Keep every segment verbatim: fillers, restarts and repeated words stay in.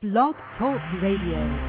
Blog Talk Radio.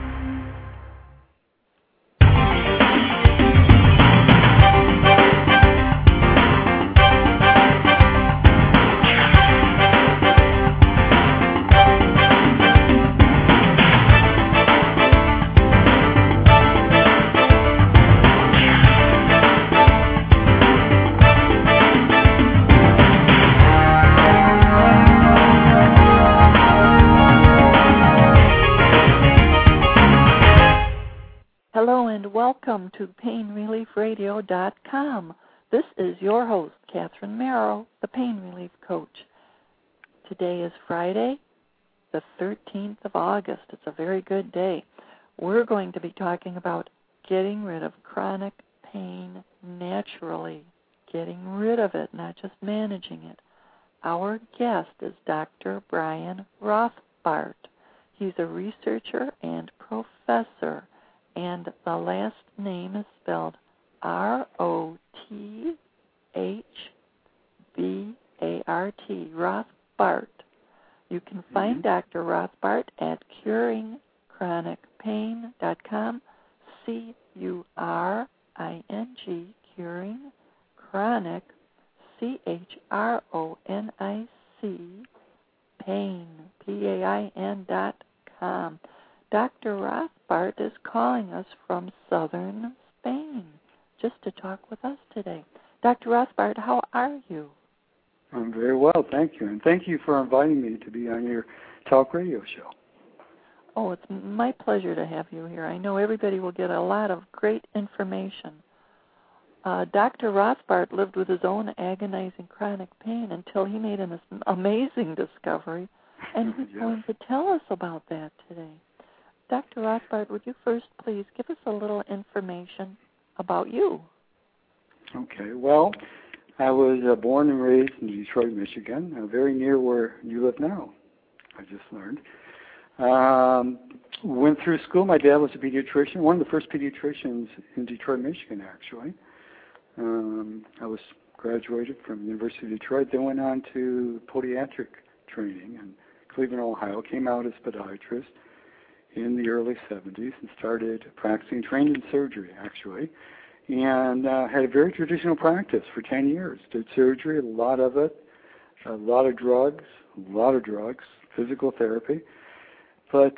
Hello and welcome to pain relief radio dot com. This is your host, Catherine Merrow, the Pain Relief Coach. Today is Friday, the thirteenth of August. It's a very good day. We're going to be talking about getting rid of chronic pain naturally, getting rid of it, not just managing it. Our guest is Doctor Brian Rothbart. He's a researcher and professor, and the last name is spelled R O T H B A R T, Rothbart. You can find mm-hmm. Doctor Rothbart at curing chronic pain dot com, C U R I N G, Curing Chronic, C H R O N I C, Pain, P A I N dot com. Doctor Rothbart is calling us from southern Spain just to talk with us today. Doctor Rothbart, how are you? I'm very well, thank you. And thank you for inviting me to be on your talk radio show. Oh, it's my pleasure to have you here. I know everybody will get a lot of great information. Uh, Doctor Rothbart lived with his own agonizing chronic pain until he made an amazing discovery, and he's yes. going to tell us about that today. Doctor Rothbart, would you first please give us a little information about you? Okay. Well, I was uh, born and raised in Detroit, Michigan, uh, very near where you live now, I just learned. Um, went through school. My dad was a pediatrician, one of the first pediatricians in Detroit, Michigan, actually. Um, I was graduated from the University of Detroit, then went on to podiatric training in Cleveland, Ohio, came out as a podiatrist in the early seventies and started practicing, trained in surgery, actually, and uh, had a very traditional practice for ten years. Did surgery, a lot of it, a lot of drugs, a lot of drugs, physical therapy. But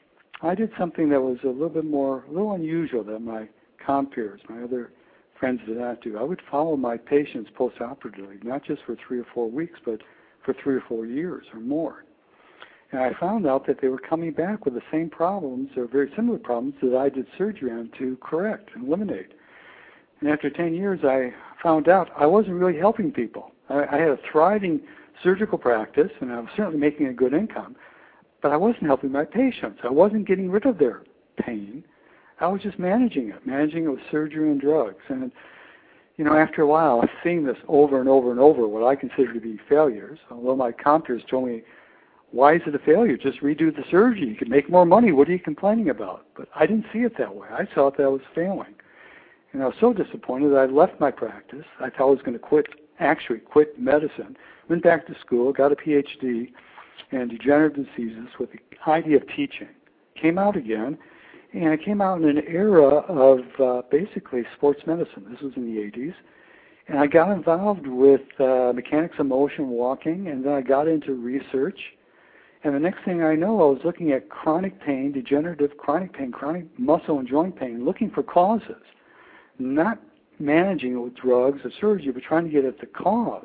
I did something that was a little bit more, a little unusual than my compeers, my other friends did not do. I would follow my patients post-operatively, not just for three or four weeks, but for three or four years or more. And I found out that they were coming back with the same problems or very similar problems that I did surgery on to correct and eliminate. And after ten years, I found out I wasn't really helping people. I, I had a thriving surgical practice, and I was certainly making a good income, but I wasn't helping my patients. I wasn't getting rid of their pain. I was just managing it, managing it with surgery and drugs. And, you know, after a while, seeing this over and over and over, what I consider to be failures, although my compeers told me, why is it a failure? Just redo the surgery. You can make more money. What are you complaining about? But I didn't see it that way. I saw that I was failing. And I was so disappointed that I left my practice. I thought I was going to quit, actually quit medicine. Went back to school, got a P H D in degenerative diseases with the idea of teaching. Came out again, and I came out in an era of uh, basically sports medicine. This was in the eighties. And I got involved with uh, mechanics of motion, walking, and then I got into research. And the next thing I know, I was looking at chronic pain, degenerative chronic pain, chronic muscle and joint pain, looking for causes, not managing it with drugs or surgery, but trying to get at the cause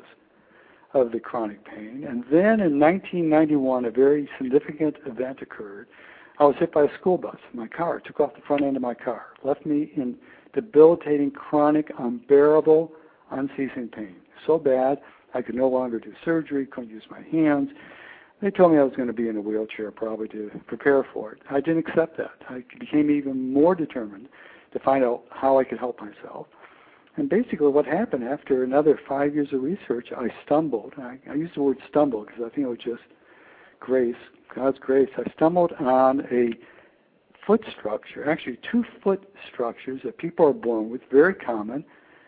of the chronic pain. And then in nineteen ninety-one, a very significant event occurred. I was hit by a school bus in my car. It took off the front end of my car, left me in debilitating, chronic, unbearable, unceasing pain. So bad, I could no longer do surgery, couldn't use my hands. They told me I was going to be in a wheelchair probably to prepare for it. I didn't accept that. I became even more determined to find out how I could help myself. And basically what happened after another five years of research, I stumbled. I, I use the word stumble because I think it was just grace, God's grace. I stumbled on a foot structure, actually two foot structures that people are born with, very common,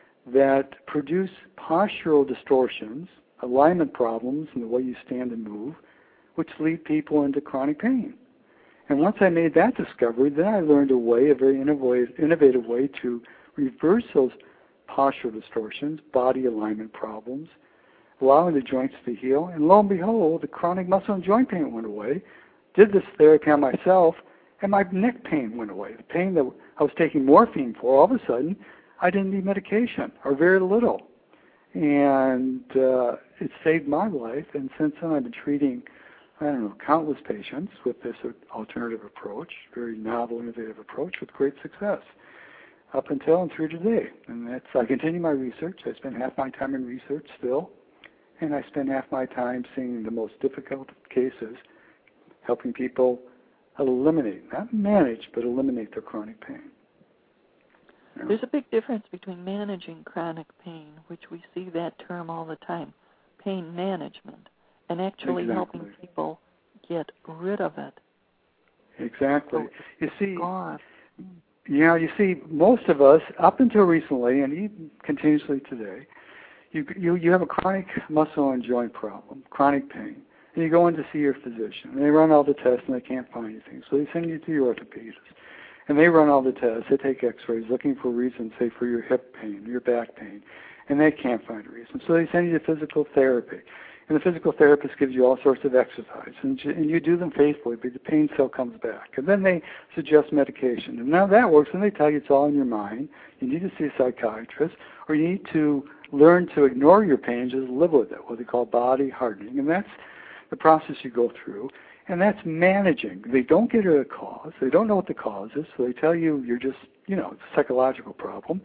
that produce postural distortions, alignment problems in the way you stand and move, which lead people into chronic pain. And once I made that discovery, then I learned a way, a very innovative way to reverse those postural distortions, body alignment problems, allowing the joints to heal. And lo and behold, the chronic muscle and joint pain went away. Did this therapy on myself, and my neck pain went away. The pain that I was taking morphine for, all of a sudden, I didn't need medication, or very little. And uh, it saved my life, and since then I've been treating, I don't know, countless patients with this alternative approach, very novel, innovative approach with great success, up until and through today. And that's, I continue my research. I spend half my time in research still, and I spend half my time seeing the most difficult cases, helping people eliminate, not manage, but eliminate their chronic pain. You know? There's a big difference between managing chronic pain, which we see that term all the time, pain management, and actually exactly. helping people get rid of it. Exactly. So you see, gone. Yeah, you see, most of us, up until recently, and even continuously today, you you you have a chronic muscle and joint problem, chronic pain, and you go in to see your physician, and they run all the tests and they can't find anything, so they send you to your orthopedist, and they run all the tests, they take x-rays looking for reasons, say for your hip pain, your back pain, and they can't find a reason, so they send you to physical therapy, and the physical therapist gives you all sorts of exercise, and you, and you do them faithfully, but the pain still comes back, and then they suggest medication, and now that works, and they tell you it's all in your mind, you need to see a psychiatrist, or you need to learn to ignore your pain and just live with it, what they call body hardening, and that's the process you go through, and that's managing. They don't get a cause. They don't know what the cause is, so they tell you you're just, you know, it's a psychological problem,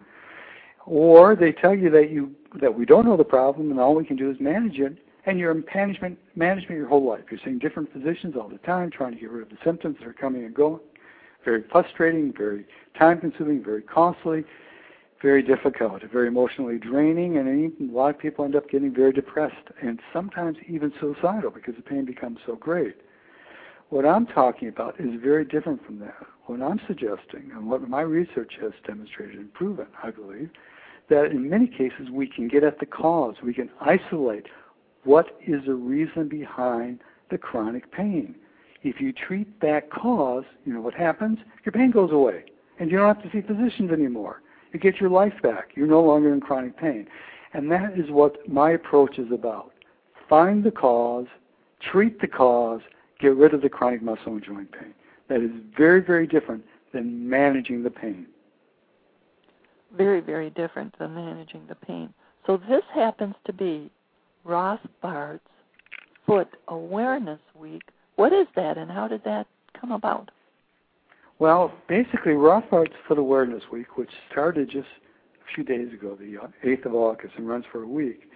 or they tell you that you that we don't know the problem and all we can do is manage it, and you're in management, management your whole life. You're seeing different physicians all the time, trying to get rid of the symptoms that are coming and going. Very frustrating, very time-consuming, very costly, very difficult, very emotionally draining, and even a lot of people end up getting very depressed and sometimes even suicidal because the pain becomes so great. What I'm talking about is very different from that. What I'm suggesting, and what my research has demonstrated and proven, I believe, that in many cases we can get at the cause. We can isolate what is the reason behind the chronic pain. If you treat that cause, you know what happens? Your pain goes away, and you don't have to see physicians anymore. You get your life back. You're no longer in chronic pain. And that is what my approach is about. Find the cause, treat the cause, get rid of the chronic muscle and joint pain. That is very, very different than managing the pain. Very, very different than managing the pain. So this happens to be Rothbard's Foot Awareness Week. What is that, and how did that come about? Well, basically, Rothbard's Foot Awareness Week, which started just a few days ago, the eighth of August, and runs for a week,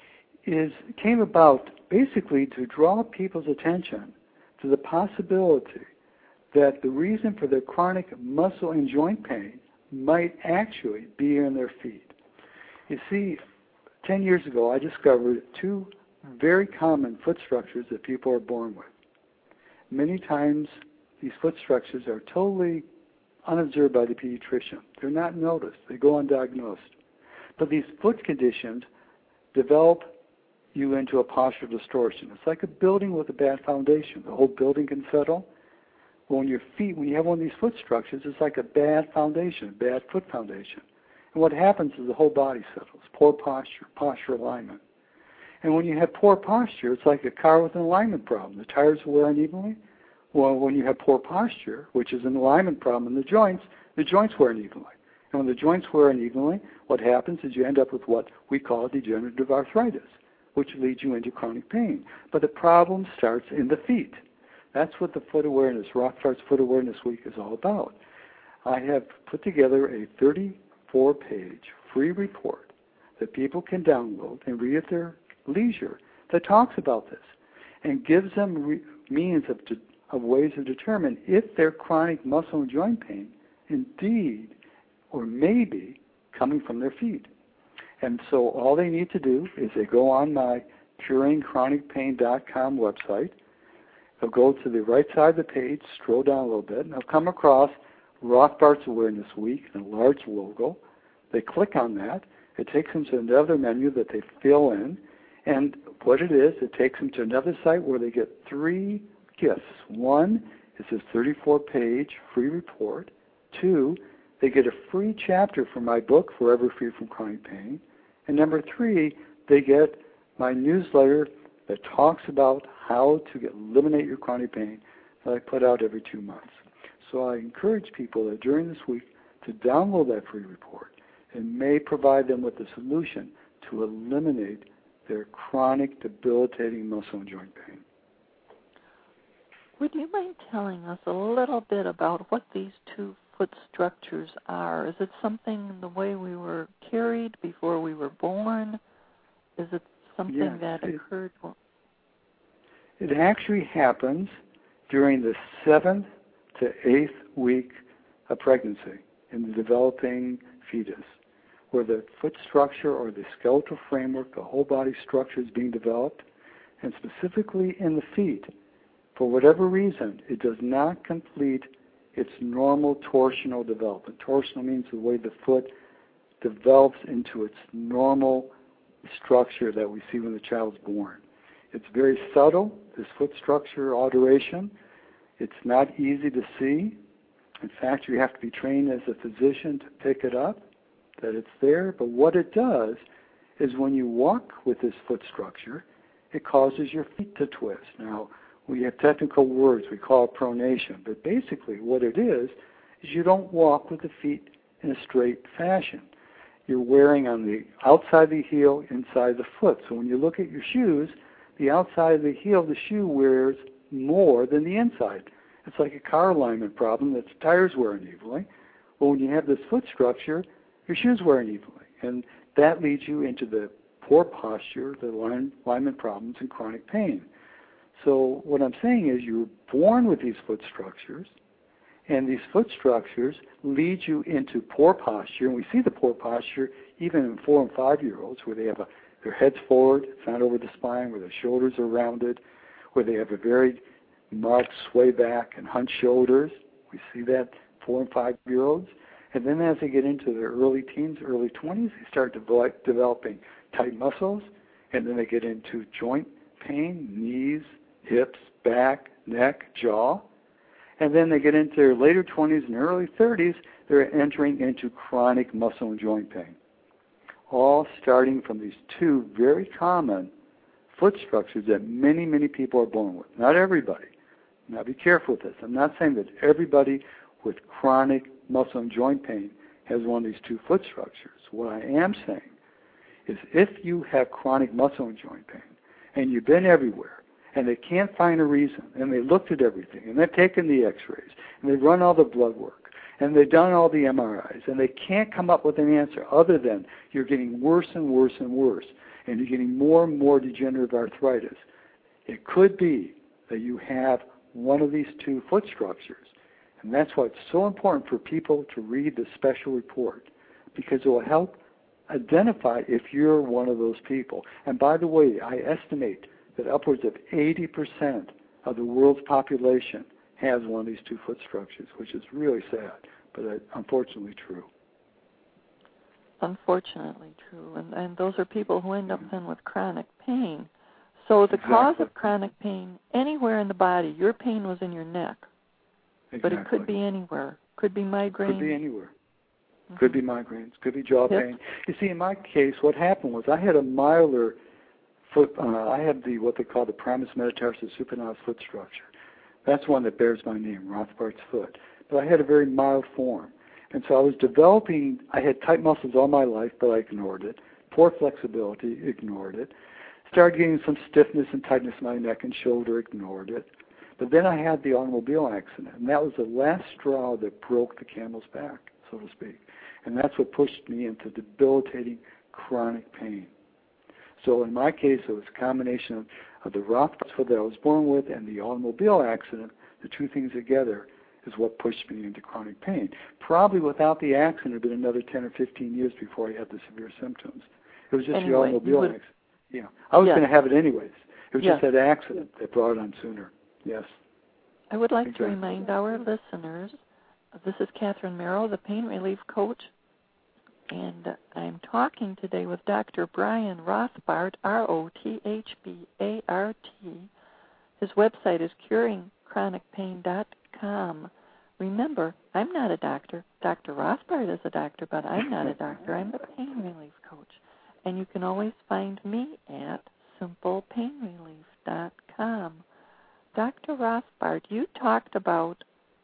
is came about basically to draw people's attention to the possibility that the reason for their chronic muscle and joint pain might actually be in their feet. You see, ten years ago, I discovered two very common foot structures that people are born with. Many times, these foot structures are totally unobserved by the pediatrician. They're not noticed. They go undiagnosed. But these foot conditions develop you into a postural distortion. It's like a building with a bad foundation. The whole building can settle. Well, when your feet, when you have one of these foot structures, it's like a bad foundation, a bad foot foundation. And what happens is the whole body settles. Poor posture, posture alignment. And when you have poor posture, it's like a car with an alignment problem. The tires wear unevenly. Well, when you have poor posture, which is an alignment problem in the joints, the joints wear unevenly. And when the joints wear unevenly, what happens is you end up with what we call degenerative arthritis, which leads you into chronic pain. But the problem starts in the feet. That's what the Foot Awareness, Rothbard's Foot Awareness Week is all about. I have put together a thirty-four page free report that people can download and read at their leisure that talks about this and gives them re- means of, de- of ways to determine if their chronic muscle and joint pain indeed or maybe coming from their feet. And so all they need to do is they go on my curing chronic pain dot com website. They'll go to the right side of the page, scroll down a little bit, and they'll come across Rothbard's Awareness Week in a large logo. They click on that. It takes them to another menu that they fill in. And what it is, it takes them to another site where they get three gifts. One It's a thirty-four page free report. Two, they get a free chapter from my book, Forever Free from Chronic Pain. And number three, they get my newsletter that talks about how to get, eliminate your chronic pain that I put out every two months. So I encourage people that during this week to download that free report. It may provide them with a solution to eliminate their chronic, debilitating muscle and joint pain. Would you mind telling us a little bit about what these two foot structures are? Is it something in the way we were carried before we were born? Is it something yes, that it, occurred? Well, it actually happens during the seventh to eighth week of pregnancy in the developing fetus, where the foot structure or the skeletal framework, the whole body structure is being developed, and specifically in the feet. For whatever reason, it does not complete its normal torsional development. Torsional means the way the foot develops into its normal structure that we see when the child's born. It's very subtle, this foot structure alteration. It's not easy to see. In fact, you have to be trained as a physician to pick it up, that it's there. But what it does is when you walk with this foot structure, it causes your feet to twist. Now, we have technical words, we call it pronation, but basically what it is is you don't walk with the feet in a straight fashion. You're wearing on the outside of the heel, inside the foot. So when you look at your shoes, the outside of the heel of the shoe wears more than the inside. It's like a car alignment problem that the tires wear unevenly. Well, when you have this foot structure, your shoes wear unevenly, and that leads you into the poor posture, the line, alignment problems, and chronic pain. So what I'm saying is you're born with these foot structures, and these foot structures lead you into poor posture, and we see the poor posture even in four and five-year-olds where they have a, their heads forward, it's not over the spine, where their shoulders are rounded, where they have a very marked sway back and hunched shoulders. We see that four and five-year-olds. And then as they get into their early teens, early twenties, they start develop, developing tight muscles, and then they get into joint pain, knees, hips, back, neck, jaw. And then they get into their later twenties and early thirties, they're entering into chronic muscle and joint pain. All starting from these two very common foot structures that many, many people are born with. Not everybody. Now be careful with this. I'm not saying that everybody with chronic muscle and joint pain has one of these two foot structures. What I am saying is if you have chronic muscle and joint pain and you've been everywhere and they can't find a reason and they looked at everything and they've taken the x-rays and they've run all the blood work and they've done all the M R Is and they can't come up with an answer other than you're getting worse and worse and worse and you're getting more and more degenerative arthritis, it could be that you have one of these two foot structures. And that's why it's so important for people to read the special report, because it will help identify if you're one of those people. And by the way, I estimate that upwards of eighty percent of the world's population has one of these two foot structures, which is really sad, but unfortunately true. Unfortunately true. And, and those are people who end up then with chronic pain. So the Exactly. cause of chronic pain anywhere in the body, your pain was in your neck. Exactly. But it could be anywhere. Could be migraine. Could be anywhere. Mm-hmm. Could be migraines. Could be jaw Yep. pain. You see, in my case, what happened was I had a milder foot. Uh, I had the what they call the primus metatarsus supinatus foot structure. That's one that bears my name, Rothbard's foot. But I had a very mild form, and so I was developing. I had tight muscles all my life, but I ignored it. Poor flexibility, ignored it. Started getting some stiffness and tightness in my neck and shoulder, ignored it. But then I had the automobile accident, and that was the last straw that broke the camel's back, so to speak. And that's what pushed me into debilitating chronic pain. So in my case, it was a combination of, of the Rothbard's foot that I was born with and the automobile accident. The two things together is what pushed me into chronic pain. Probably without the accident, it would have been another ten or fifteen years before I had the severe symptoms. It was just anyway, the automobile would, accident. Yeah, I was yes. going to have it anyways. It was yes. just that accident that brought it on sooner. Yes. I would like exactly. to remind our listeners, this is Catherine Merrow, the Pain Relief Coach, and I'm talking today with Doctor Brian Rothbard, R O T H B A R T. His website is curing chronic pain dot com. Remember, I'm not a doctor. Doctor Rothbard is a doctor, but I'm not a doctor. I'm the pain relief coach. And you can always find me at simple pain relief dot com. Doctor Rothbard, you talked about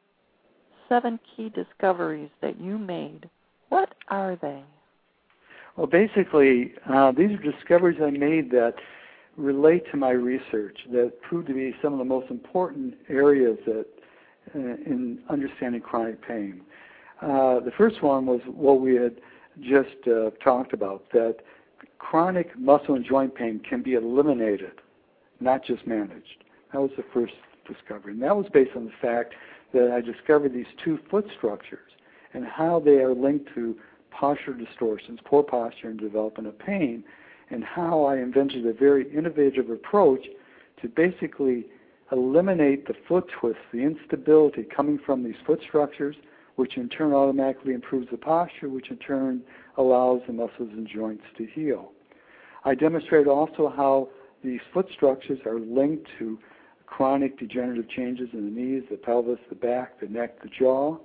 seven key discoveries that you made. What are they? Well, basically, uh, these are discoveries I made that relate to my research that proved to be some of the most important areas that uh, in understanding chronic pain. Uh, the first one was what we had just uh, talked about, that chronic muscle and joint pain can be eliminated, not just managed. That was the first discovery. And that was based on the fact that I discovered these two foot structures and how they are linked to postural distortions, poor posture, and development of pain, and how I invented a very innovative approach to basically eliminate the foot twists, the instability coming from these foot structures, which in turn automatically improves the posture, which in turn allows the muscles and joints to heal. I demonstrated also how these foot structures are linked to chronic degenerative changes in the knees, the pelvis, the back, the neck, the jaw.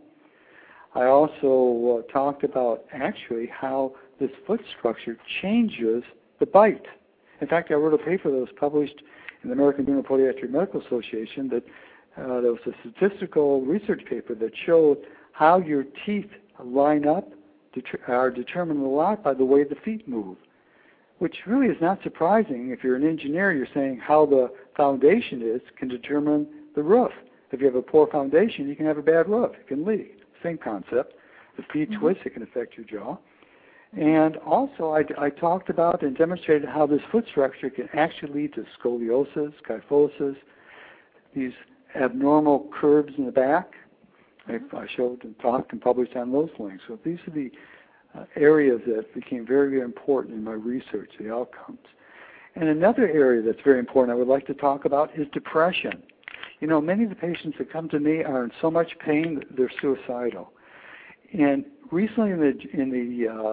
I also uh, talked about actually how this foot structure changes the bite. In fact, I wrote a paper that was published in the American Neuropodiatric Medical Association that uh, there was a statistical research paper that showed how your teeth line up det- are determined a lot by the way the feet move, which really is not surprising. If you're an engineer, you're saying how the foundation is can determine the roof. If you have a poor foundation, you can have a bad roof. It can leak. Same concept. The feet Mm-hmm. twist, it can affect your jaw. And also, I, I talked about and demonstrated how this foot structure can actually lead to scoliosis, kyphosis, these abnormal curves in the back. Mm-hmm. I, I showed and talked and published on those links. So these are the uh, areas that became very, very important in my research, the outcomes. And another area that's very important I would like to talk about is depression. You know, many of the patients that come to me are in so much pain that they're suicidal. And recently in the in the uh,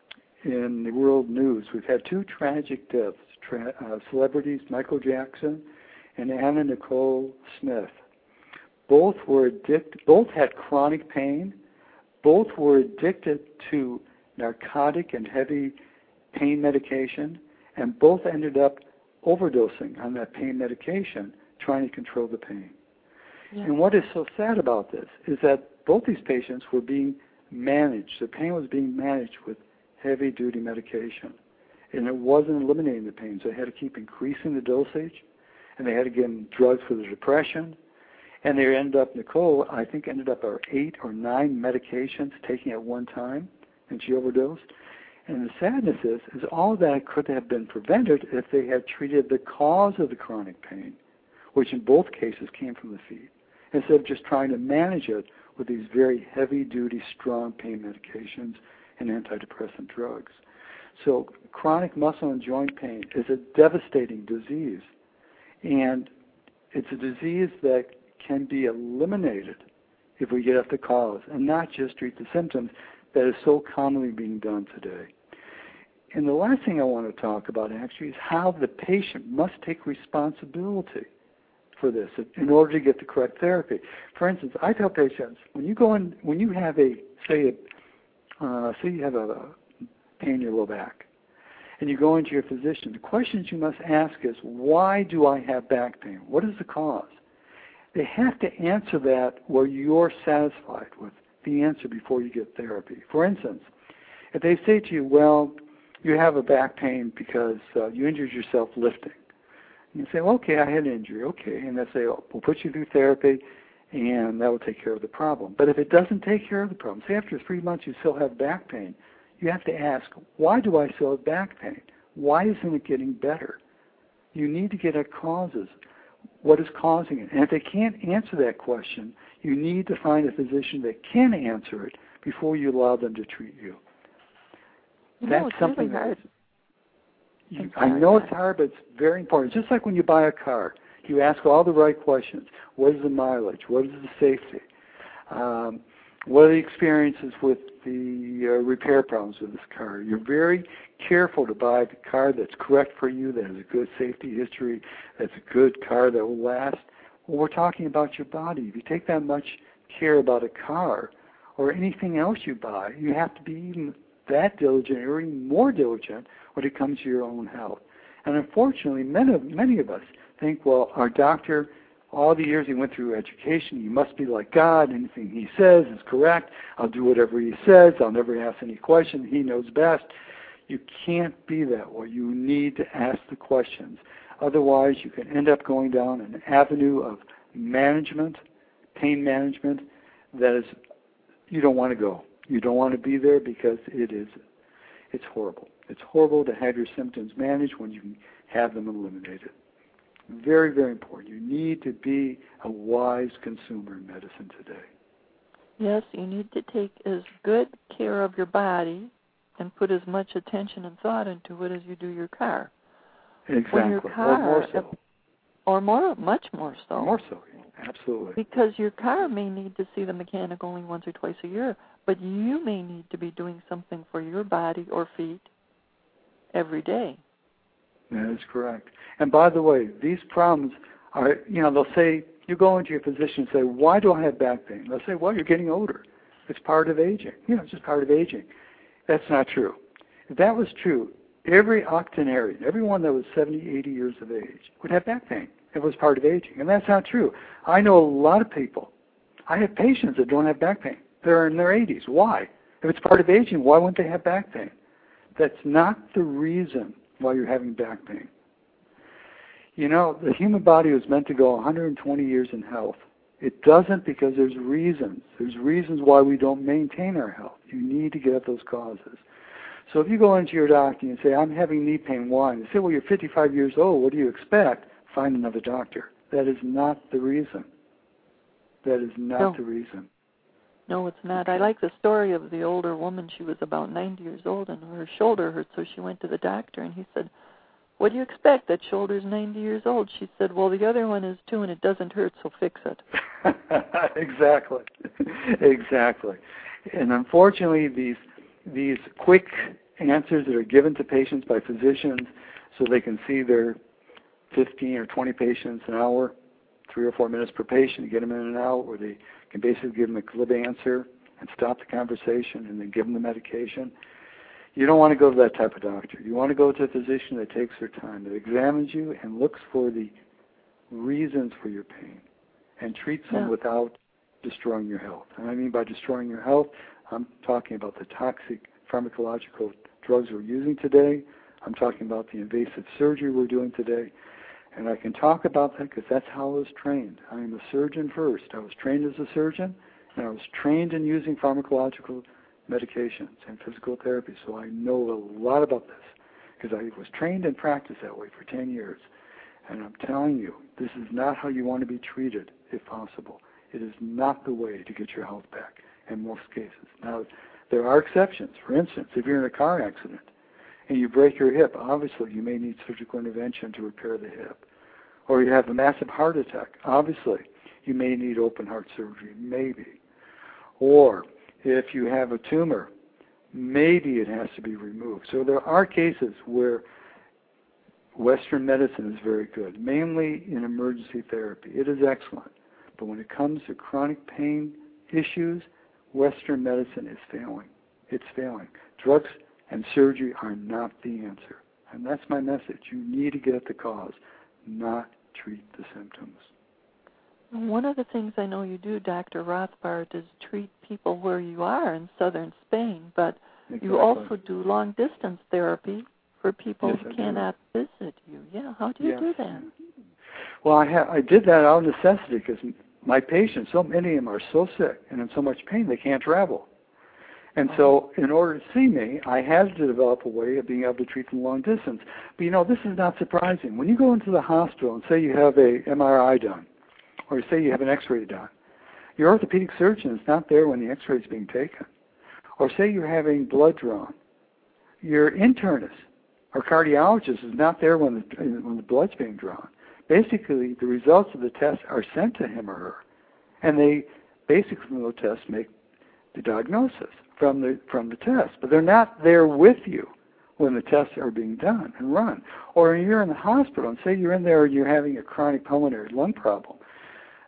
in the world news, we've had two tragic deaths: tra- uh, celebrities Michael Jackson and Anna Nicole Smith. Both were addicted. Both had chronic pain. Both were addicted to narcotic and heavy pain medication, and both ended up overdosing on that pain medication, trying to control the pain. Yeah. And what is so sad about this is that both these patients were being managed. The pain was being managed with heavy-duty medication, and it wasn't eliminating the pain, so they had to keep increasing the dosage, and they had to give them drugs for the depression, and they ended up, Nicole, I think, ended up on eight or nine medications taking at one time, and she overdosed. And the sadness is, is all of that could have been prevented if they had treated the cause of the chronic pain, which in both cases came from the feet, instead of just trying to manage it with these very heavy-duty, strong pain medications and antidepressant drugs. So chronic muscle and joint pain is a devastating disease, and it's a disease that can be eliminated if we get at the cause and not just treat the symptoms that is so commonly being done today. And the last thing I want to talk about actually is how the patient must take responsibility for this in order to get the correct therapy. For instance, I tell patients, when you go in, when you have a, say, a, uh, say you have a, a pain in your low back, and you go into your physician, the questions you must ask is, why do I have back pain? What is the cause? They have to answer that where you're satisfied with the answer before you get therapy. For instance, if they say to you, well, you have a back pain because uh, you injured yourself lifting, and you say, well, okay, I had an injury, okay, and they say, oh, we'll put you through therapy, and that will take care of the problem. But if it doesn't take care of the problem, say after three months you still have back pain, you have to ask, why do I still have back pain? Why isn't it getting better? You need to get at causes. What is causing it? And if they can't answer that question, you need to find a physician that can answer it before you allow them to treat you. You That's know, it's something really hard. You, it's I hard, know yeah. it's hard, but it's very important. Just like when you buy a car, you ask all the right questions. What is the mileage? What is the safety? Um, what are the experiences with the uh, repair problems with this car? You're very careful to buy the car that's correct for you, that has a good safety history, that's a good car that will last. Well, we're talking about your body. If you take that much care about a car or anything else you buy, you have to be even that diligent or even more diligent when it comes to your own health. And unfortunately, many of, many of us think, well, our doctor, all the years he went through education, he must be like God. Anything he says is correct. I'll do whatever he says. I'll never ask any questions. He knows best. You can't be that way. You need to ask the questions. Otherwise, you can end up going down an avenue of management, pain management, that is, you don't want to go. You don't want to be there because it is, it's horrible. It's horrible to have your symptoms managed when you can have them eliminated. Very, very important. You need to be a wise consumer in medicine today. Yes, you need to take as good care of your body and put as much attention and thought into it as you do your car. Exactly. When your car, or more so. Or more, much more so. More so, absolutely. Because your car may need to see the mechanic only once or twice a year, but you may need to be doing something for your body or feet every day. That is correct. And by the way, these problems are, you know, they'll say, you go into your physician and say, why do I have back pain? They'll say, well, you're getting older. It's part of aging. You know, it's just part of aging. That's not true. If that was true, every octogenarian, everyone that was seventy, eighty years of age would have back pain. It was part of aging. And that's not true. I know a lot of people. I have patients that don't have back pain. They're in their eighties. Why? If it's part of aging, why wouldn't they have back pain? That's not the reason why you're having back pain. You know, the human body was meant to go one hundred twenty years in health. It doesn't because there's reasons. There's reasons why we don't maintain our health. You need to get at those causes. So if you go into your doctor and say, I'm having knee pain, why? And they say, well, you're fifty-five years old. What do you expect? Find another doctor. That is not the reason. That is not no. the reason. No, it's not. I like the story of the older woman. She was about ninety years old, and her shoulder hurt, so she went to the doctor, and he said, what do you expect? That shoulder's ninety years old. She said, well, the other one is too, and it doesn't hurt, so fix it. Exactly. Exactly. And unfortunately, these these quick answers that are given to patients by physicians so they can see their fifteen or twenty patients an hour, three or four minutes per patient, get them in and out, where they can basically give them a glib answer and stop the conversation and then give them the medication. You don't want to go to that type of doctor. You want to go to a physician that takes their time, that examines you and looks for the reasons for your pain and treats them yeah. without destroying your health. And I mean by destroying your health, I'm talking about the toxic pharmacological drugs we're using today. I'm talking about the invasive surgery we're doing today. And I can talk about that because that's how I was trained. I am a surgeon first. I was trained as a surgeon, and I was trained in using pharmacological medications and physical therapy, so I know a lot about this because I was trained and practiced that way for ten years. And I'm telling you, this is not how you want to be treated, if possible. It is not the way to get your health back in most cases. Now, there are exceptions. For instance, if you're in a car accident and you break your hip, obviously you may need surgical intervention to repair the hip. Or you have a massive heart attack, obviously you may need open heart surgery, maybe. Or if you have a tumor, maybe it has to be removed. So there are cases where Western medicine is very good, mainly in emergency therapy. It is excellent. But when it comes to chronic pain issues, Western medicine is failing. It's failing. Drugs and surgery are not the answer. And that's my message. You need to get at the cause, not treat the symptoms. One of the things I know you do, Doctor Rothbard, is treat people where you are in southern Spain, but exactly. You also do long-distance therapy for people yes, who I cannot do. visit you. Yeah, how do you yes. do that? Well, I, ha- I did that out of necessity because my patients, so many of them are so sick and in so much pain they can't travel. And so in order to see me, I had to develop a way of being able to treat them long distance. But, you know, this is not surprising. When you go into the hospital and say you have a M R I done, or say you have an X-ray done, your orthopedic surgeon is not there when the X-ray is being taken. Or say you're having blood drawn, your internist or cardiologist is not there when the, when the blood's being drawn. Basically, the results of the test are sent to him or her, and they basically from the test make the diagnosis from the from the test. But they're not there with you when the tests are being done and run. Or you're in the hospital, and say you're in there and you're having a chronic pulmonary lung problem.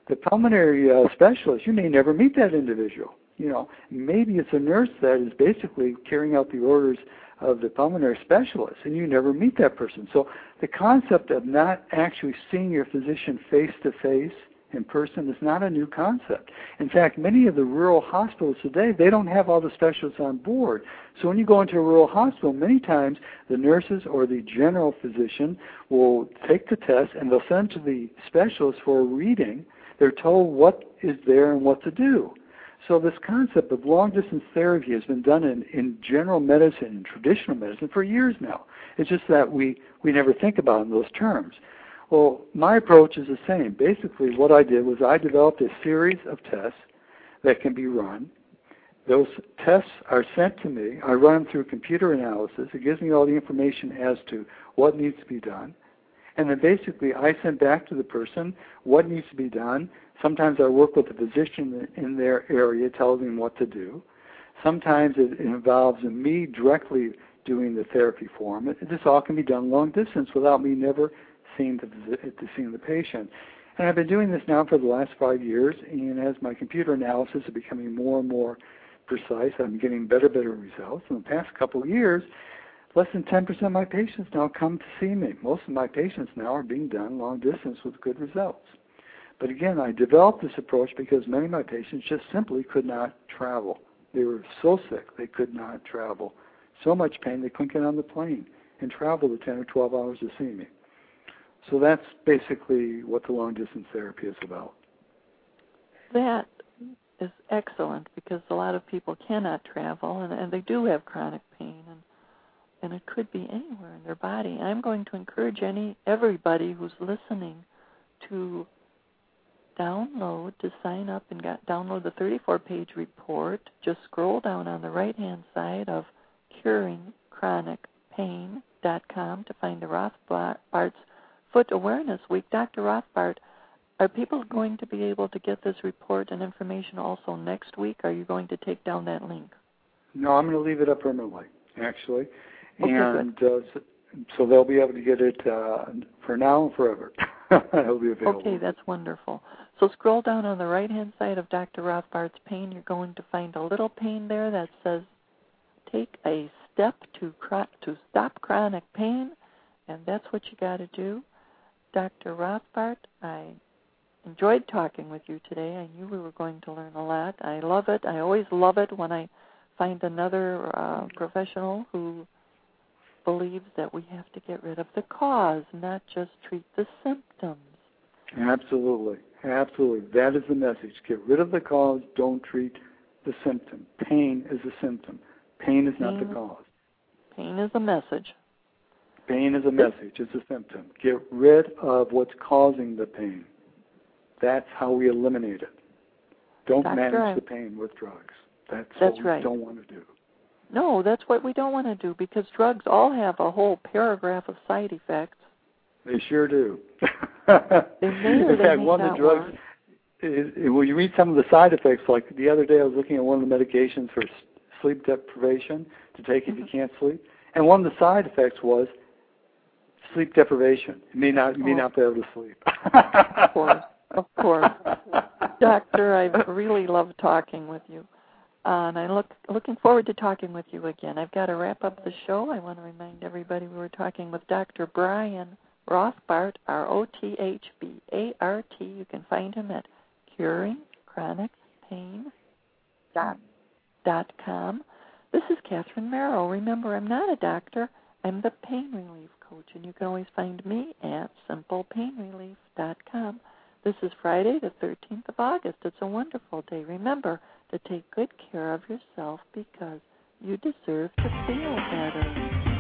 The pulmonary uh, specialist, you may never meet that individual. You know, maybe it's a nurse that is basically carrying out the orders of the pulmonary specialist, and you never meet that person. So the concept of not actually seeing your physician face-to-face in person is not a new concept. In fact, many of the rural hospitals today, they don't have all the specialists on board. So when you go into a rural hospital, many times the nurses or the general physician will take the test and they'll send to the specialist for a reading. They're told what is there and what to do. So this concept of long-distance therapy has been done in, in general medicine and traditional medicine for years now. It's just that we, we never think about it in those terms. Well, my approach is the same. Basically, what I did was I developed a series of tests that can be run. Those tests are sent to me. I run them through computer analysis. It gives me all the information as to what needs to be done. And then basically I send back to the person what needs to be done. Sometimes I work with the physician in their area, telling them what to do. Sometimes it involves me directly doing the therapy for them. This all can be done long distance without me never seeing the, seeing the patient. And I've been doing this now for the last five years, and as my computer analysis is becoming more and more precise, I'm getting better, better results. In the past couple of years, less than ten percent of my patients now come to see me. Most of my patients now are being done long distance with good results. But again, I developed this approach because many of my patients just simply could not travel. They were so sick they could not travel. So much pain they couldn't get on the plane and travel the ten or twelve hours to see me. So that's basically what the long-distance therapy is about. That is excellent because a lot of people cannot travel, and, and they do have chronic pain, and, and it could be anywhere in their body. I'm going to encourage any everybody who's listening to download, to sign up and got, download the thirty-four page report. Just scroll down on the right-hand side of curing chronic pain dot com to find the Rothbart's Foot Awareness Week. Doctor Rothbart, are people going to be able to get this report and information also next week? Are you going to take down that link? No, I'm going to leave it up permanently, actually. Okay, and uh, so, so they'll be able to get it uh, for now and forever. It'll be available. Okay, that's wonderful. So scroll down on the right-hand side of Doctor Rothbart's pain. You're going to find a little pane there that says, take a step to, to stop chronic pain, and that's what you got to do. Doctor Rothbart, I enjoyed talking with you today. I knew we were going to learn a lot. I love it. I always love it when I find another uh, professional who believes that we have to get rid of the cause, not just treat the symptoms. Absolutely. Absolutely. That is the message. Get rid of the cause. Don't treat the symptom. Pain is a symptom. Pain is not pain, the cause. Pain is a message. Pain is a message. It's a symptom. Get rid of what's causing the pain. That's how we eliminate it. Don't Doctor, manage I, the pain with drugs. That's, that's what we right. don't want to do. No, that's what we don't want to do because drugs all have a whole paragraph of side effects. They sure do. They may or In they fact, may one not of the drugs, work. It, it, when you read some of the side effects, like the other day I was looking at one of the medications for sleep deprivation to take if mm-hmm. you can't sleep, and one of the side effects was sleep deprivation. You may not, you may oh. not be able to sleep. Of course, of course. Doctor, I really love talking with you. Uh, and I look looking forward to talking with you again. I've got to wrap up the show. I want to remind everybody we were talking with Doctor Brian Rothbart, R O T H B A R T. You can find him at curing chronic pain dot com. This is Catherine Merrow. Remember, I'm not a doctor. I'm the pain relief coach, and you can always find me at simple pain relief dot com. This is Friday, the thirteenth of August. It's a wonderful day. Remember to take good care of yourself because you deserve to feel better.